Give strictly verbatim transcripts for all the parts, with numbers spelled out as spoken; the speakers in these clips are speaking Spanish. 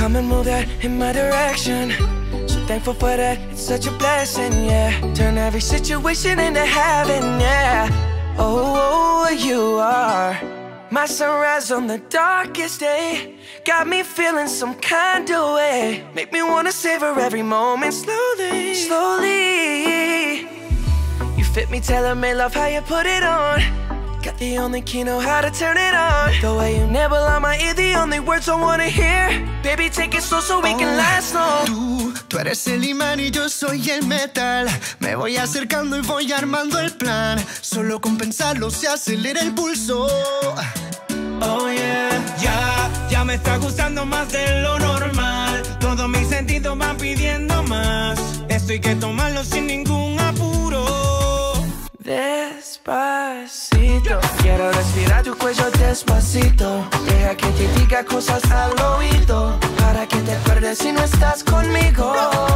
Come and move that in my direction. So thankful for that, it's such a blessing, yeah. Turn every situation into heaven, yeah. Oh, you are my sunrise on the darkest day. Got me feeling some kind of way. Make me wanna savor every moment slowly, slowly. You fit me, tailor-made, love how you put it on. Got the only key, know how to turn it on. The way you nibble on my ear, the only words I wanna hear. Baby, take it slow so we oh, can last long. Tú, tú eres el imán y yo soy el metal. Me voy acercando y voy armando el plan. Solo con pensarlo se acelera el pulso. Oh yeah, ya, ya me está gustando más de lo normal. Todos mis sentidos van pidiendo más. Esto hay que tomarlo sin ningún apuro. Despacito, quiero respirar tu cuello despacito. Deja que te diga cosas al oído, para que te acuerdes si no estás conmigo.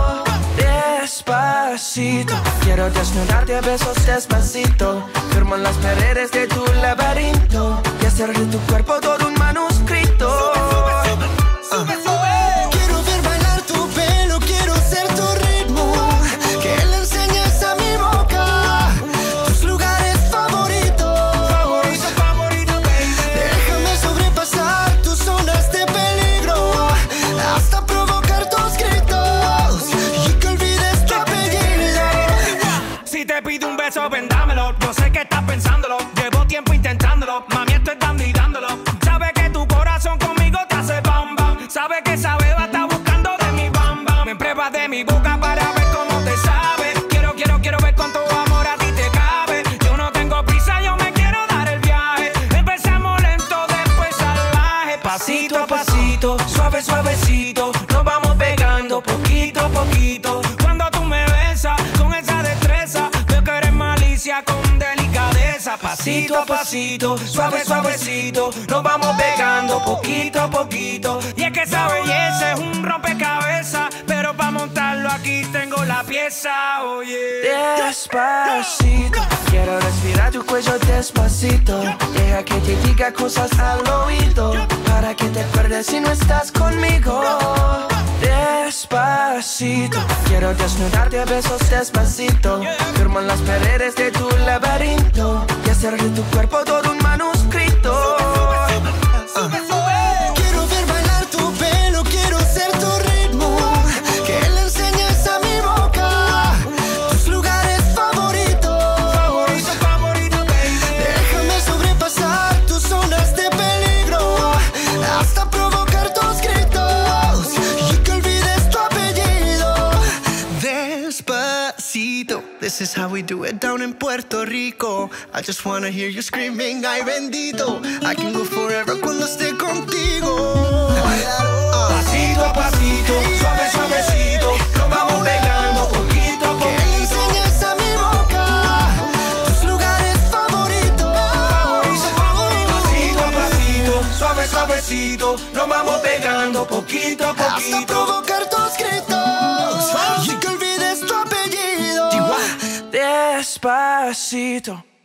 Despacito, quiero desnudarte a besos despacito. Firmo en las paredes de tu laberinto y hacer de tu cuerpo todo un manuscrito. Sube, sube, sube, sube. Quiero ver bailar tu pelo, quiero ser tu ritmo. Que le enseñes a mi boca tus lugares favoritos. Favorito, favorito, baby. Déjame sobrepasar tus zonas de peligro hasta provocar tus gritos y que olvides tu apellido. Si te pido un beso, ven dámelo. Yo sé que estás pensándolo. Llevo tiempo intentándolo. Mami, esto es dando y dándolo. Sabe que tu corazón conmigo te hace bam bam. Sabe que esa beba está buscando de mi bam bam. Me pruebas de mi boca para ver cómo te sabe. Quiero, quiero, quiero ver cuánto amor a ti te cabe. Yo no tengo prisa, yo me quiero dar el viaje. Empezamos lento, después salvaje. Pasito a pasito, suave, suavecito. Nos vamos pegando poquito a poquito. Cuando tú me besas con esa destreza, veo que eres malicia con delicadeza. Pasito a pasito, suave, suavecito. Nos vamos pegando poquito a poquito. Y es que esa belleza es un rompecabezas, pero para montarlo aquí tengo la pieza, oye. Despacito, quiero respirar tu cuello despacito. Deja que te diga cosas al oído, para que te acuerdes si no estás conmigo. Despacito, quiero desnudarte a besos despacito. Firmo en las paredes de tu laberinto y hacer de tu cuerpo todo un manuscrito. Sube, sube. Quiero ver bailar tu pelo, quiero ser tu ritmo. Que le enseñes a mi boca tus lugares favoritos. Favorito, favorito, baby. Déjame sobrepasar tus zonas de peligro hasta provocar tus gritos y que olvides tu apellido. Despacito, this is how we do it down in Puerto Rico. I just wanna hear you screaming, ay bendito. I can go forever cuando esté contigo. Pasito a pasito, suave, suavecito. Nos vamos pegando poquito a Que le poquito. enseñes a mi boca tus lugares favoritos. Favorito, favorito. Pasito a pasito, suave, suavecito. Nos vamos pegando poquito a Hasta poquito. provocar tus gritos y que olvides tu apellido. Despacito.